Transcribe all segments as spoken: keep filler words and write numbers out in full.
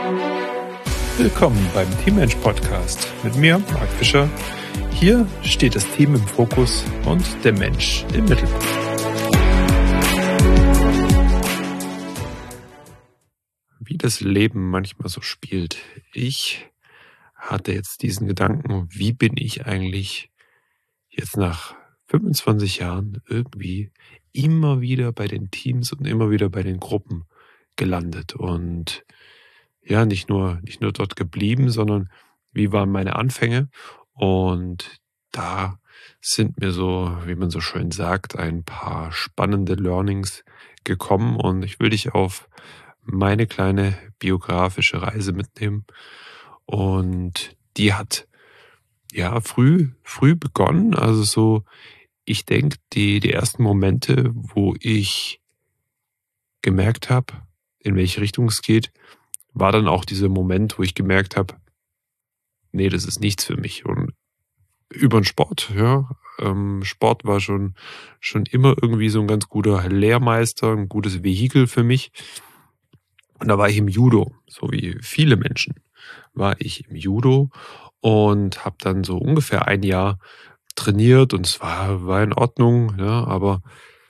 Willkommen beim Teammensch Podcast mit mir, Marc Fischer. Hier steht das Team im Fokus und der Mensch im Mittelpunkt. Wie das Leben manchmal so spielt. Ich hatte jetzt diesen Gedanken, wie bin ich eigentlich jetzt nach fünfundzwanzig Jahren irgendwie immer wieder bei den Teams und immer wieder bei den Gruppen gelandet und ja, nicht nur, nicht nur dort geblieben, sondern wie waren meine Anfänge? Und da sind mir so, wie man so schön sagt, ein paar spannende Learnings gekommen und ich will dich auf meine kleine biografische Reise mitnehmen. Und die hat ja früh, früh begonnen. Also so, ich denke, die, die ersten Momente, wo ich gemerkt habe, in welche Richtung es geht, war dann auch dieser Moment, wo ich gemerkt habe, nee, das ist nichts für mich. Und über den Sport, ja, ähm, Sport war schon, schon immer irgendwie so ein ganz guter Lehrmeister, ein gutes Vehikel für mich. Und da war ich im Judo, so wie viele Menschen, war ich im Judo und habe dann so ungefähr ein Jahr trainiert und es war, war in Ordnung, ja, aber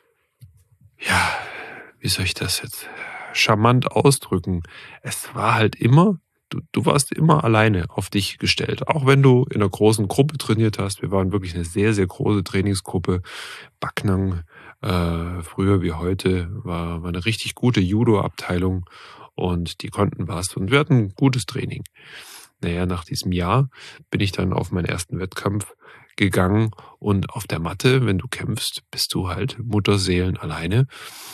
ja, wie soll ich das jetzt charmant ausdrücken? Es war halt immer, du, du warst immer alleine auf dich gestellt. Auch wenn du in einer großen Gruppe trainiert hast. Wir waren wirklich eine sehr, sehr große Trainingsgruppe. Backnang, äh, früher wie heute, war, war eine richtig gute Judo-Abteilung und die konnten was. Und wir hatten gutes Training. Naja, nach diesem Jahr bin ich dann auf meinen ersten Wettkampf gegangen und auf der Matte, wenn du kämpfst, bist du halt Mutterseelen alleine.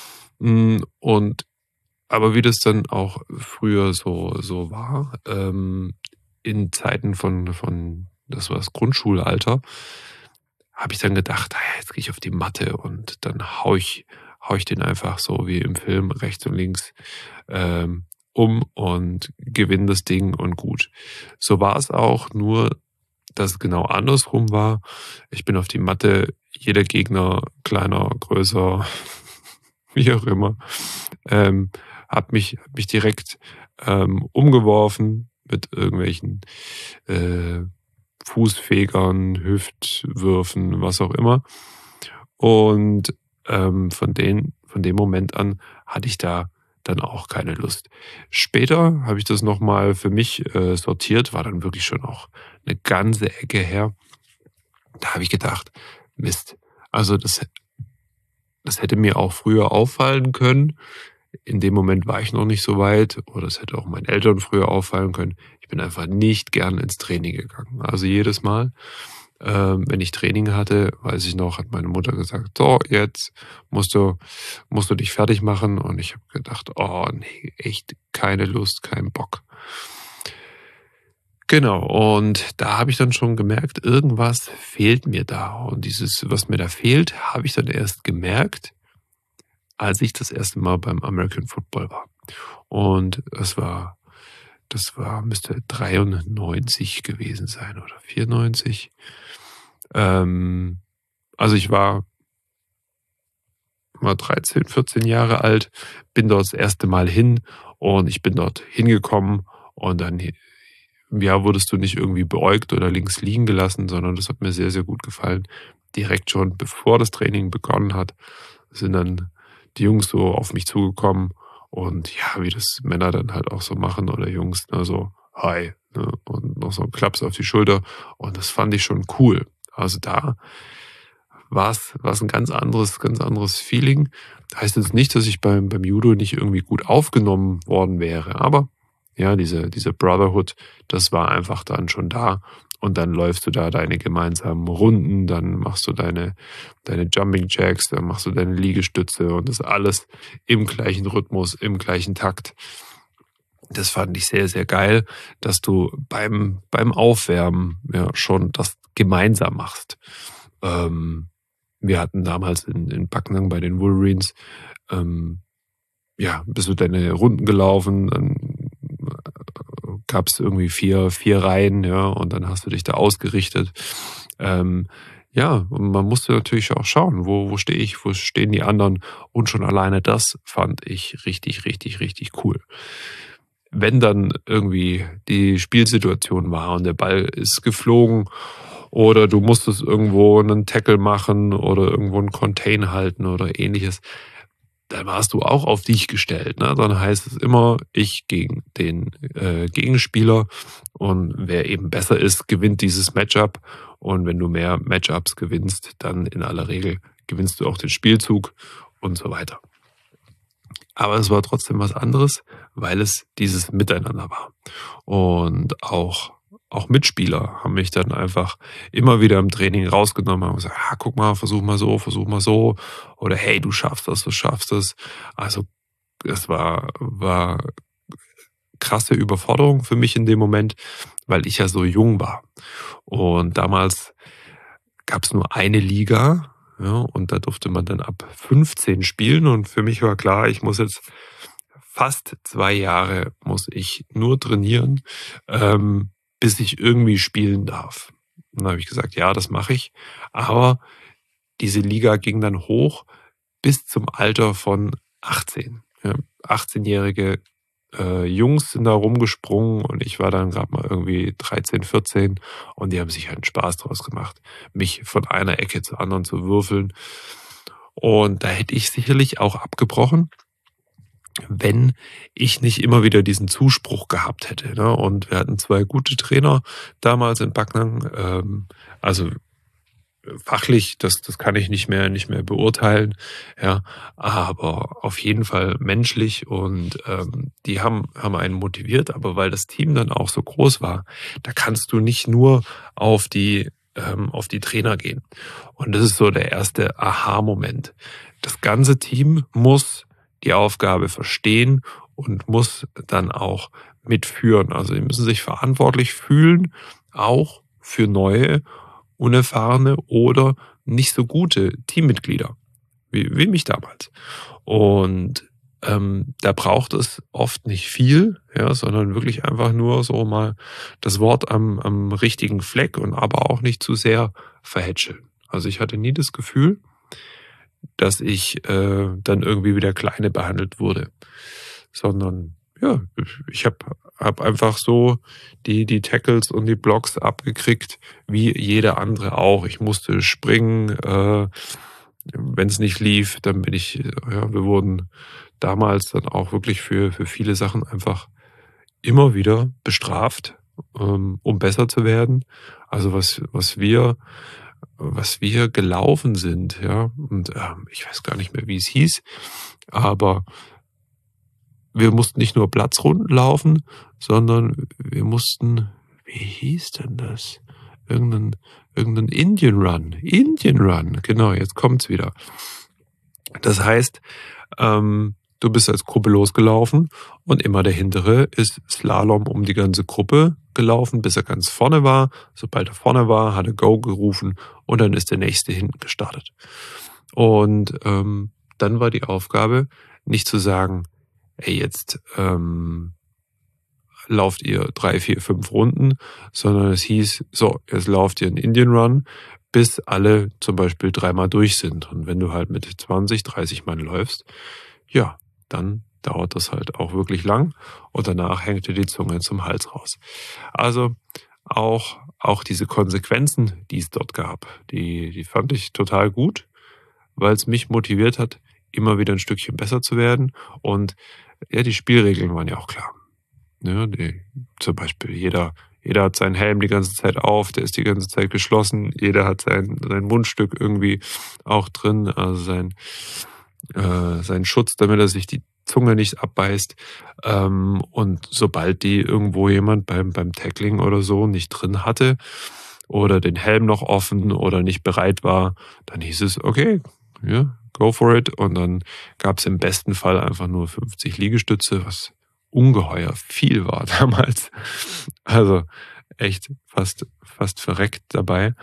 Und aber wie das dann auch früher so, so war, ähm, in Zeiten von, von, das war das Grundschulalter, habe ich dann gedacht, ah, jetzt gehe ich auf die Matte und dann hau ich, hau ich den einfach so wie im Film rechts und links ähm, um und gewinne das Ding und gut. So war es auch, nur dass es genau andersrum war. Ich bin auf die Matte, jeder Gegner kleiner, größer, wie auch immer, ähm, hab mich, hab mich direkt ähm, umgeworfen mit irgendwelchen äh, Fußfegern, Hüftwürfen, was auch immer. Und ähm, von, den, von dem Moment an hatte ich da dann auch keine Lust. Später habe ich das nochmal für mich äh, sortiert, war dann wirklich schon auch eine ganze Ecke her. Da habe ich gedacht, Mist, also das, das hätte mir auch früher auffallen können. In dem Moment war ich noch nicht so weit oder es hätte auch meinen Eltern früher auffallen können. Ich bin einfach nicht gern ins Training gegangen. Also jedes Mal, ähm, wenn ich Training hatte, weiß ich noch, hat meine Mutter gesagt, so, jetzt musst du, musst du dich fertig machen. Und ich habe gedacht, oh nee, echt keine Lust, kein Bock. Genau, und da habe ich dann schon gemerkt, irgendwas fehlt mir da. Und dieses, was mir da fehlt, habe ich dann erst gemerkt, als ich das erste Mal beim American Football war. Und das war, das war, müsste dreiundneunzig gewesen sein oder vierundneunzig. Ähm, also ich war, war dreizehn, vierzehn Jahre alt, bin dort das erste Mal hin und ich bin dort hingekommen und dann, ja, wurdest du nicht irgendwie beäugt oder links liegen gelassen, sondern das hat mir sehr, sehr gut gefallen. Direkt schon, bevor das Training begonnen hat, sind dann die Jungs so auf mich zugekommen und ja, wie das Männer dann halt auch so machen oder Jungs, ne, so hi, ne, und noch so ein Klaps auf die Schulter und das fand ich schon cool. Also da war es war es ein ganz anderes, ganz anderes Feeling. Das heißt jetzt nicht, dass ich beim, beim Judo nicht irgendwie gut aufgenommen worden wäre, aber ja, diese, diese Brotherhood, das war einfach dann schon da. Und dann läufst du da deine gemeinsamen Runden, dann machst du deine, deine Jumping Jacks, dann machst du deine Liegestütze und das alles im gleichen Rhythmus, im gleichen Takt. Das fand ich sehr, sehr geil, dass du beim, beim Aufwärmen ja schon das gemeinsam machst. Ähm, wir hatten damals in, in Backnang bei den Wolverines, ähm, ja, bist du deine Runden gelaufen, dann gab es irgendwie vier, vier Reihen, ja, und dann hast du dich da ausgerichtet. Ähm, ja, und man musste natürlich auch schauen, wo, wo stehe ich, wo stehen die anderen und schon alleine das fand ich richtig, richtig, richtig cool. wenn dann irgendwie die Spielsituation war und der Ball ist geflogen oder du musstest irgendwo einen Tackle machen oder irgendwo einen Contain halten oder Ähnliches, dann warst du auch auf dich gestellt, ne? Dann heißt es immer, ich gegen den, äh, Gegenspieler und wer eben besser ist, gewinnt dieses Matchup und wenn du mehr Matchups gewinnst, dann in aller Regel gewinnst du auch den Spielzug und so weiter. Aber es war trotzdem was anderes, weil es dieses Miteinander war. Und auch auch Mitspieler haben mich dann einfach immer wieder im Training rausgenommen, haben gesagt: „Ah, guck mal, versuch mal so, versuch mal so“ oder „Hey, du schaffst das, du schaffst das.“ Also, es war war krasse Überforderung für mich in dem Moment, weil ich ja so jung war. Und damals gab es nur eine Liga, ja, und da durfte man dann ab fünfzehn spielen und für mich war klar, ich muss jetzt fast zwei Jahre muss ich nur trainieren, ähm, bis ich irgendwie spielen darf. Und dann habe ich gesagt: „Ja, das mache ich.“ Aber diese Liga ging dann hoch bis zum Alter von achtzehn. Ja, achtzehnjährige äh, Jungs sind da rumgesprungen und ich war dann gerade mal irgendwie dreizehn, vierzehn und die haben sich halt 'n Spaß draus gemacht, mich von einer Ecke zur anderen zu würfeln. Und da hätte ich sicherlich auch abgebrochen, wenn ich nicht immer wieder diesen Zuspruch gehabt hätte, ne? Und wir hatten zwei gute Trainer damals in Backnang. Ähm, also fachlich, das das kann ich nicht mehr nicht mehr beurteilen, ja, aber auf jeden Fall menschlich und, ähm, die haben haben einen motiviert, aber weil das Team dann auch so groß war, da kannst du nicht nur auf die ähm, auf die Trainer gehen. Und das ist so der erste Aha-Moment. Das ganze Team muss die Aufgabe verstehen und muss dann auch mitführen. Also, die müssen sich verantwortlich fühlen, auch für neue unerfahrene oder nicht so gute Teammitglieder, wie wie mich damals. Und, ähm, da braucht es oft nicht viel, ja, sondern wirklich einfach nur so mal das Wort am am richtigen Fleck und aber auch nicht zu sehr verhätscheln. Also, ich hatte nie das Gefühl, dass ich, äh, dann irgendwie wie der Kleine behandelt wurde, sondern ja, ich habe habe einfach so die die Tackles und die Blocks abgekriegt, wie jeder andere auch. Ich musste springen, äh, wenn es nicht lief, dann bin ich äh, ja, wir wurden damals dann auch wirklich für für viele Sachen einfach immer wieder bestraft, ähm, um besser zu werden. Also, was was wir was wir gelaufen sind, ja, und, ähm, ich weiß gar nicht mehr, wie es hieß, aber wir mussten nicht nur Platzrunden laufen, sondern wir mussten wie hieß denn das? Irgend 'nen irgend 'nen Indian Run. Indian Run, genau, jetzt kommt's wieder. Das heißt, ähm, du bist als Gruppe losgelaufen und immer der Hintere ist Slalom um die ganze Gruppe gelaufen, bis er ganz vorne war. Sobald er vorne war, hat er Go gerufen und dann ist der Nächste hinten gestartet. Und, ähm, dann war die Aufgabe, nicht zu sagen: „Ey, jetzt, ähm, lauft ihr drei, vier, fünf Runden“, sondern es hieß: „So, jetzt lauft ihr 'n Indian Run, bis alle zum Beispiel dreimal durch sind.“ Und wenn du halt mit zwanzig, dreißig Mann läufst, ja, dann dauert das halt auch wirklich lang und danach hängt dir die Zunge zum Hals raus. Also, auch auch diese Konsequenzen, die es dort gab, die die fand ich total gut, weil es mich motiviert hat, immer wieder ein Stückchen besser zu werden. Und ja, die Spielregeln waren ja auch klar. Ne, die, zum Beispiel jeder, jeder hat seinen Helm die ganze Zeit auf, der ist die ganze Zeit geschlossen, jeder hat sein, sein Mundstück irgendwie auch drin, also sein, äh, seinen Schutz, damit er sich die Zunge nicht abbeißt. Ähm, und sobald die irgendwo jemand beim, beim Tackling oder so nicht drin hatte oder den Helm noch offen oder nicht bereit war, dann hieß es, okay, ja, go for it. Und dann gab es im besten Fall einfach nur fünfzig Liegestütze, was ungeheuer viel war damals. Also echt fast, fast verreckt dabei.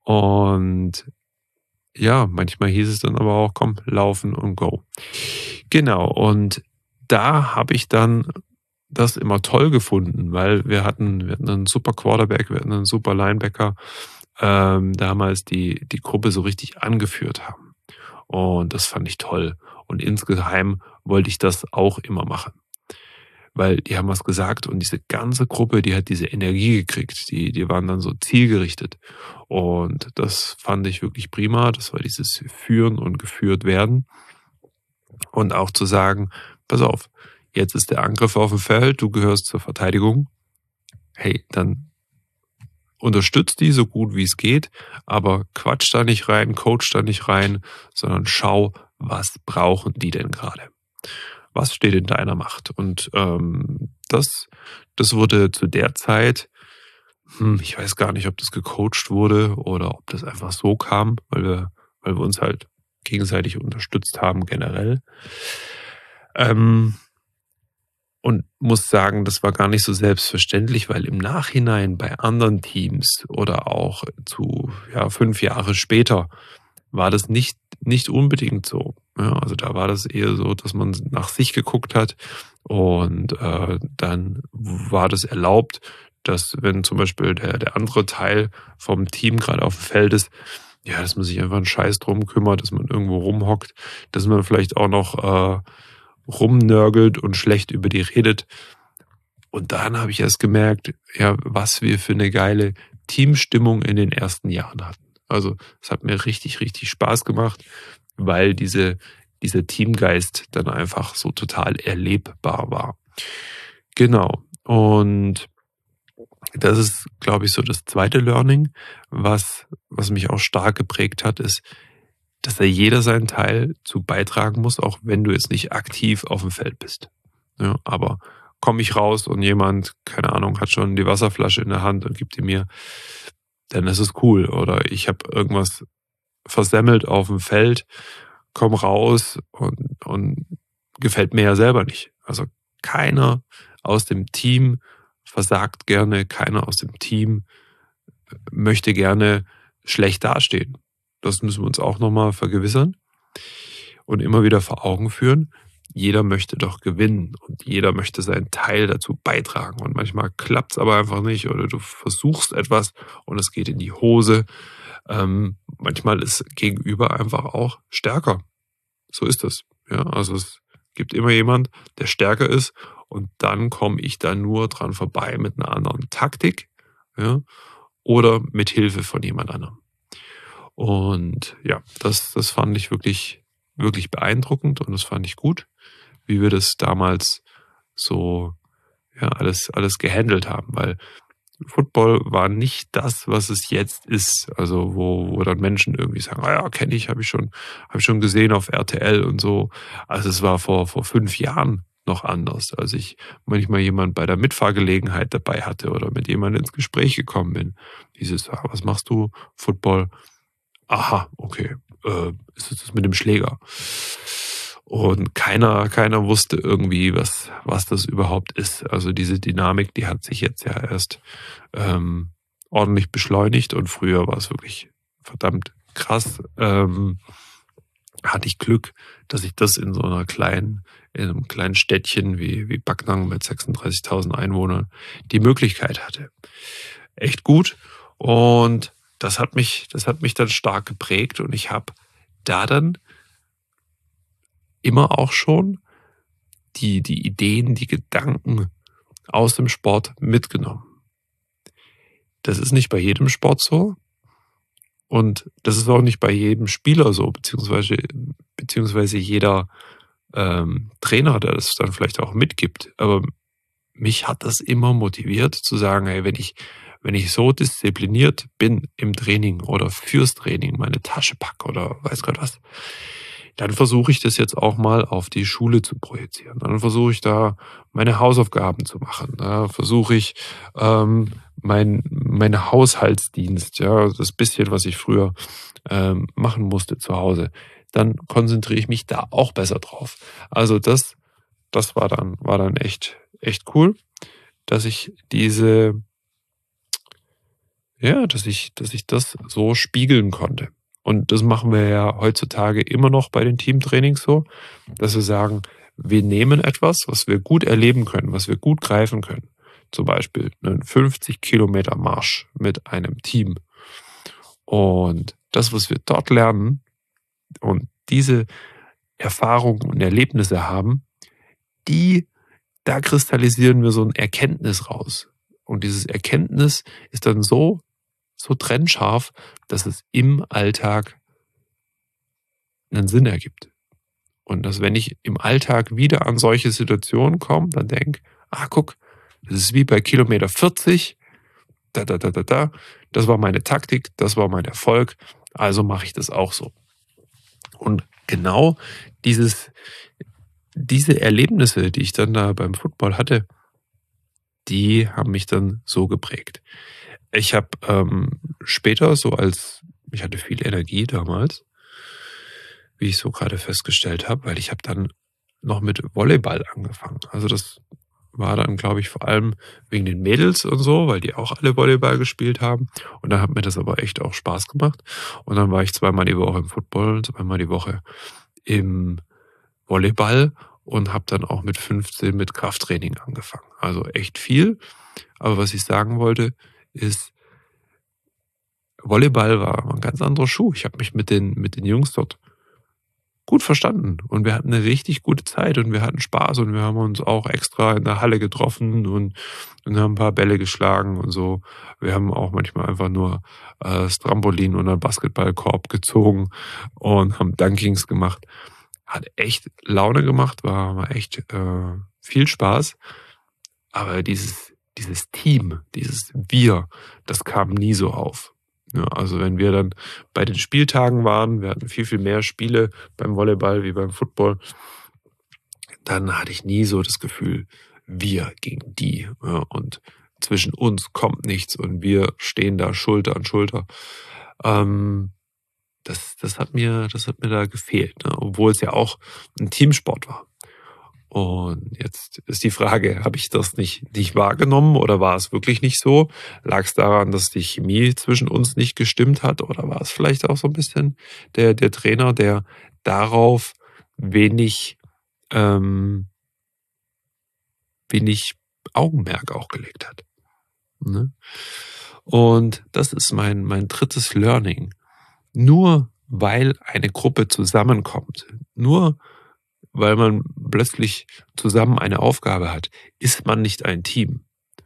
Und ja, manchmal hieß es dann aber auch, komm, laufen und go. Genau, und da habe ich dann das immer toll gefunden, weil wir hatten, wir hatten einen super Quarterback, wir hatten einen super Linebacker, ähm, damals die, die Gruppe so richtig angeführt haben. Und das fand ich toll. Und insgeheim wollte ich das auch immer machen. weil die haben was gesagt und diese ganze Gruppe, die hat diese Energie gekriegt. Die die waren dann so zielgerichtet. Und das fand ich wirklich prima. Das war dieses Führen und geführt werden. Und auch zu sagen: „Pass auf, jetzt ist der Angriff aufm Feld, du gehörst zur Verteidigung. Hey, dann unterstütz die so gut wie's geht, aber quatsch da nicht rein, coach da nicht rein, sondern schau, was brauchen die denn grade? Was steht in deiner Macht?“ Und, ähm, das das wurde zu der Zeit hm, ich weiß gar nicht, ob das gecoacht wurde oder ob das einfach so kam, weil wir weil wir uns halt gegenseitig unterstützt haben generell. Ähm und muss sagen, das war gar nicht so selbstverständlich, weil im Nachhinein bei anderen Teams oder auch zu ja, fünf Jahre später war das nicht nicht unbedingt so, ja? Also, da war das eher so, dass man s nach sich geguckt hat und, äh, dann w war das erlaubt, dass wenn zum Beispiel der der andere Teil vom Team grade aufm Feld ist, ja, dass man sich einfach 'n Scheiß drum kümmert, dass man irgendwo rumhockt, dass man vielleicht auch noch, äh, rumnörgelt und schlecht über die redet. Und dann habe ich erst gemerkt, ja, was wir für 'ne geile Teamstimmung in den ersten Jahren hatten. Also, es hat mir richtig, richtig Spaß gemacht, weil diese dieser Teamgeist dann einfach so total erlebbar war. Genau. Und das ist, glaube ich, so das zweite Learning, was was mich auch stark geprägt hat, ist, dass da jeder seinen Teil zu beitragen muss, auch wenn du jetzt nicht aktiv aufm Feld bist, ja? Aber komme ich raus und jemand, keine Ahnung, hat schon die Wasserflasche in der Hand und gibt die mir, dann ist es cool. Oder ich habe irgendwas versemmelt aufm Feld, komme raus und und gefällt mir ja selber nicht. Also, keiner aus dem Team versagt gerne, keiner aus dem Team möchte gerne schlecht dastehen. Das müssen wir uns auch noch mal vergewissern und immer wieder vor Augen führen. Jeder möchte doch gewinnen und jeder möchte seinen Teil dazu beitragen. Und manchmal klappt's aber einfach nicht oder du versuchst etwas und es geht in die Hose. Ähm, manchmal ist Gegenüber einfach auch stärker. So ist das, ja? Also, es gibt immer jemand, der stärker ist und dann komme ich da nur dran vorbei mit 'ner anderen Taktik, ja, oder mit Hilfe von jemand anderem. Und ja, das das fand ich wirklich wirklich beeindruckend und das fand ich gut, wie wir das damals so, ja, alles alles gehandelt haben, weil Football war nicht das, was es jetzt ist. Also, wo wo dann Menschen irgendwie sagen: „Ah ja, kenne ich, habe ich schon habe ich schon gesehen auf R T L und so.“ Also, es war vor vor fünf Jahren noch anders, als ich manchmal jemand bei der Mitfahrgelegenheit dabei hatte oder mit jemandem ins Gespräch gekommen bin. Hieß es: „Ah, was machst du?“ „Football.“ „Aha, okay. Äh, ist es das mit dem Schläger?“ Und keiner keiner wusste irgendwie, was was das überhaupt ist. Also, diese Dynamik, die hat sich jetzt ja erst, ähm, ordentlich beschleunigt und früher war es wirklich verdammt krass. Ähm, hatte ich Glück, dass ich das in so 'ner kleinen in 'nem kleinen Städtchen wie wie Backnang mit sechsunddreißigtausend Einwohnern die Möglichkeit hatte. Echt gut und das hat mich das hat mich dann stark geprägt und ich habe da dann immer auch schon die die Ideen, die Gedanken aus dem Sport mitgenommen. Das ist nicht bei jedem Sport so und das ist auch nicht bei jedem Spieler so, beziehungsweise beziehungsweise jeder, ähm, Trainer, der das dann vielleicht auch mitgibt. Aber mich hat das immer motiviert zu sagen: „Hey, wenn ich wenn ich so diszipliniert bin im Training oder fürs Training meine Tasche packe oder weiß Gott was, dann versuche ich das jetzt auch mal auf die Schule zu projizieren. Dann versuche ich da meine Hausaufgaben zu machen. Da versuche ich, ähm, mein mein Haushaltsdienst, ja, das bisschen, was ich früher, ähm, machen musste zu Hause, dann konzentriere ich mich da auch besser drauf.“ Also, das das war dann war dann echt echt cool, dass ich diese ja, dass ich dass ich das so spiegeln konnte. Und das machen wir ja heutzutage immer noch bei den Teamtrainings so, dass wir sagen: „Wir nehmen etwas, was wir gut erleben können, was wir gut greifen können.“ Zum Beispiel 'nen fünfzig Kilometer Marsch mit einem Team. Und das, was wir dort lernen und diese Erfahrungen und Erlebnisse haben, die da kristallisieren wir so 'n Erkenntnis raus. Und dieses Erkenntnis ist dann so so trennscharf, dass es im Alltag 'nen Sinn ergibt. Und dass, wenn ich im Alltag wieder an solche Situationen komme, dann denke: „Ah, guck, das ist wie bei Kilometer vierzig, da, da, da, da, da. Das war meine Taktik, das war mein Erfolg, also mache ich das auch so.“ Und genau dieses diese Erlebnisse, die ich dann da beim Football hatte, die haben mich dann so geprägt. Ich habe, ähm, später so als ich hatte viel Energie damals, wie ich so grade festgestellt habe, weil ich habe dann noch mit Volleyball angefangen. Also, das war dann, glaube ich, vor allem wegen den Mädels und so, weil die auch alle Volleyball gespielt haben. Und dann hat mir das aber echt auch Spaß gemacht. Und dann war ich zweimal die Woche im Football, zweimal die Woche im Volleyball und habe dann auch mit fünfzehn mit Krafttraining angefangen. Also, echt viel. Aber was ich sagen wollte, ist Volleyball war 'n ganz anderer Schuh. Ich habe mich mit den mit den Jungs dort gut verstanden und wir hatten 'ne richtig gute Zeit und wir hatten Spaß und wir haben uns auch extra in der Halle getroffen und und haben 'n paar Bälle geschlagen und so. Wir haben auch manchmal einfach nur, äh, das Trampolin oder 'n Basketballkorb gezogen und haben Dunkings gemacht. Hat echt Laune gemacht, war war echt, äh, viel Spaß. Aber dieses dieses Team, dieses Wir, das kam nie so auf. Ja, also, wenn wir dann bei den Spieltagen waren, wir hatten viel, viel mehr Spiele beim Volleyball wie beim Football, dann hatte ich nie so das Gefühl, wir gegen die, ja, und zwischen uns kommt nichts und wir stehen da Schulter an Schulter. Ähm, das das hat mir das hat mir da gefehlt, ne, obwohl es ja auch 'n Teamsport war. Und jetzt ist die Frage, habe ich das nicht nicht wahrgenommen oder war es wirklich nicht so? Lag's daran, dass die Chemie zwischen uns nicht gestimmt hat oder war es vielleicht auch so 'n bisschen der der Trainer, der darauf wenig, ähm wenig Augenmerk auch gelegt hat, ne? Und das ist mein mein drittes Learning. Nur weil eine Gruppe zusammenkommt, nur weil man plötzlich zusammen eine Aufgabe hat, ist man nicht ein Team.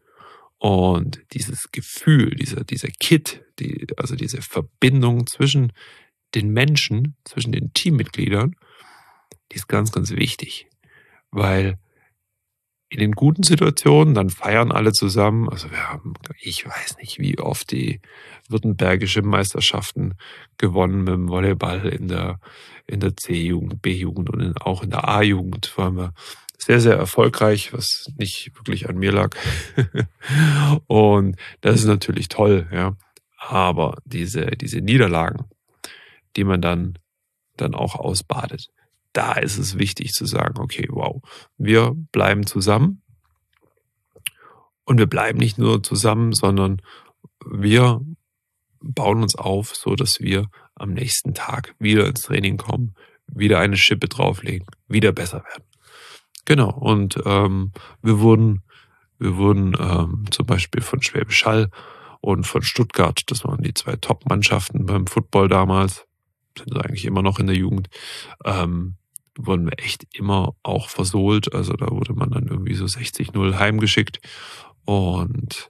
Und dieses Gefühl, dieser dieser Kit, die also diese Verbindung zwischen den Menschen, zwischen den Teammitgliedern, die ist ganz, ganz wichtig, weil in den guten Situationen, dann feiern alle zusammen. Also, wir haben ich weiß nicht, wie oft die württembergische Meisterschaften gewonnen mit'm Volleyball in der in der C-Jugend, B-Jugend und in auch in der A-Jugend waren wir sehr, sehr erfolgreich, was nicht wirklich an mir lag. Und das ist natürlich toll, ja. Aber diese diese Niederlagen, die man dann dann auch ausbadet, da ist es wichtig zu sagen: „Okay, wow, wir bleiben zusammen.“ Und wir bleiben nicht nur zusammen, sondern wir bauen uns auf, sodass wir am nächsten Tag wieder ins Training kommen, wieder eine Schippe drauflegen, wieder besser werden. Genau, und, ähm, wir wurden wir wurden, ähm, zum Beispiel von Schwäbisch Hall und von Stuttgart, das waren die zwei Top-Mannschaften beim Football damals, sind sie eigentlich immer noch in der Jugend, ähm, wurden wir echt immer auch versohlt. Also, da wurde man dann irgendwie so sechzig null heimgeschickt. Und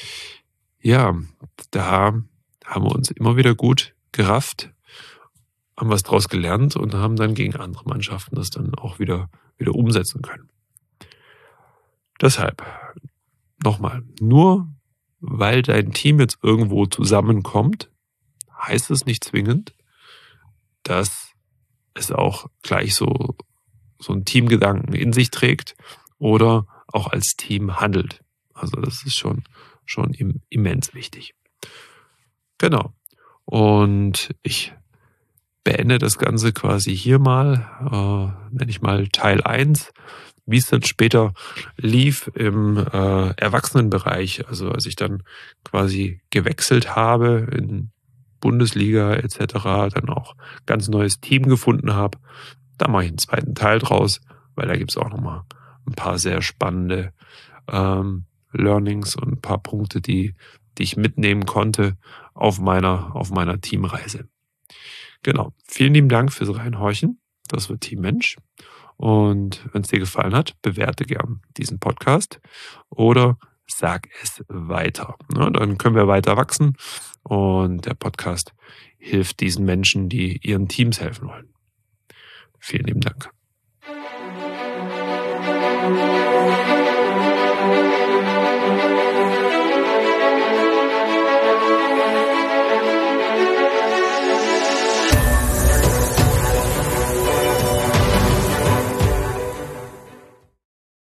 ja, da haben wir uns immer wieder gut gerafft, haben was draus gelernt und haben dann gegen andere Mannschaften das dann auch wieder wieder umsetzen können. Deshalb, noch mal, nur weil dein Team jetzt irgendwo zusammenkommt, heißt es nicht zwingend, dass es auch gleich so so 'n Teamgedanken in sich trägt oder auch als Team handelt. Also, das ist schon schon im immens wichtig. Genau. Und ich beende das Ganze quasi hier mal, äh, nenne ich mal Teil eins, wie es dann später lief im, äh, Erwachsenenbereich. Also, als ich dann quasi gewechselt habe in Bundesliga et cetera, dann auch ganz neues Team gefunden habe. Da mache ich 'n zweiten Teil draus, weil da gibt's auch noch mal 'n paar sehr spannende, ähm, Learnings und 'n paar Punkte, die die ich mitnehmen konnte auf meiner auf meiner Teamreise. Genau. Vielen lieben Dank fürs Reinhorchen. Das war Team Mensch Und wenn es dir gefallen hat, bewerte gern diesen Podcast oder sag es weiter. Ne, dann können wir weiter wachsen und der Podcast hilft diesen Menschen, die ihren Teams helfen wollen. Vielen lieben Dank.